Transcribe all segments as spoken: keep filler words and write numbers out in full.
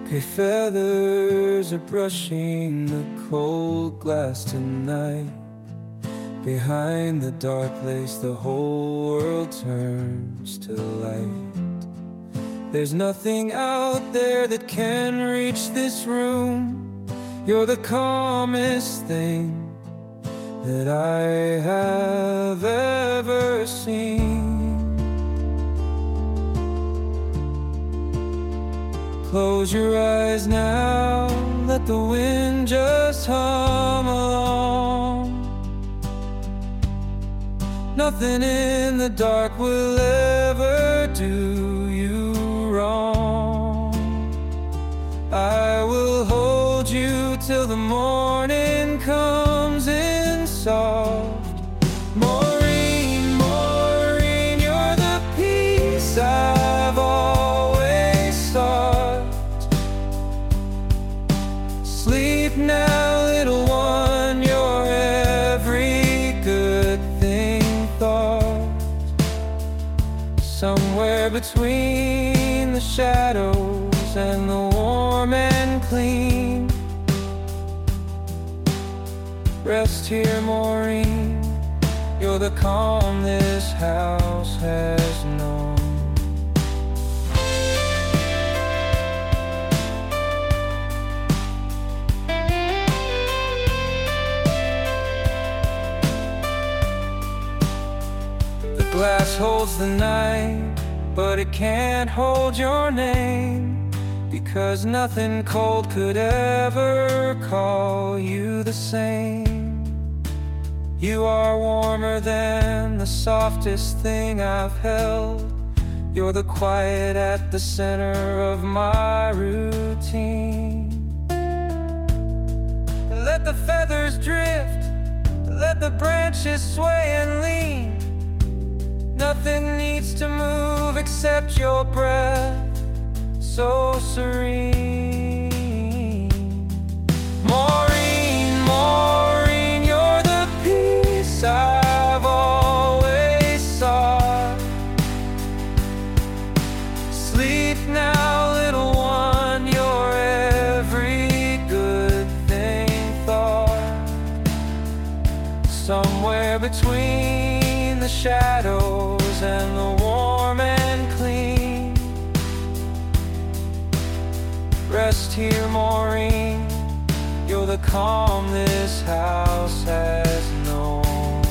Hey, feathers are brushing the cold glass tonight. Behind the dark place, the whole world turns to light. There's nothing out there that can reach this room. You're the calmest thing that I have ever seen. Close your eyes now, let the wind just hum along. Nothing in the dark will ever do you wrong. I will hold you till the morning comes in soft. Maureen, Maureen, you're the peace I've always sought. Sleep now, little one, you're every good thing thought. Somewhere between the shadows and the warm and clean, rest here, Maureen, you're the calm this house has known. The glass holds the night, but it can't hold your name, because nothing cold could ever call you the same. You are warmer than the softest thing I've held. You're the quiet at the center of my routine. Let the feathers drift, let the branches sway and lean. Nothing needs to move except your breath, so serene. Maureen, Maureen, you're the peace I've always sought. Sleep now, little one, you're every good thing thought. Somewhere between the shadows and the warm and clean, rest here, Maureen, you're the calm this house has known.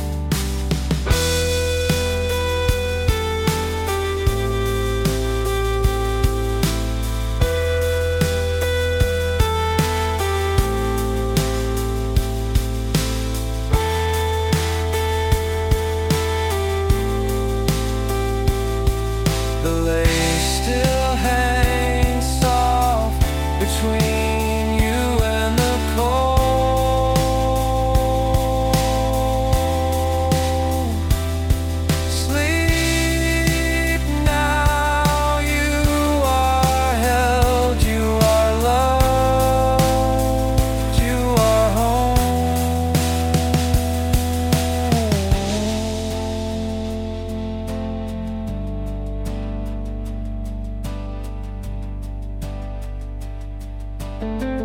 The lace still hangs soft between you and the cold. Sleep now, you are held, you are loved, you are home. Thank you.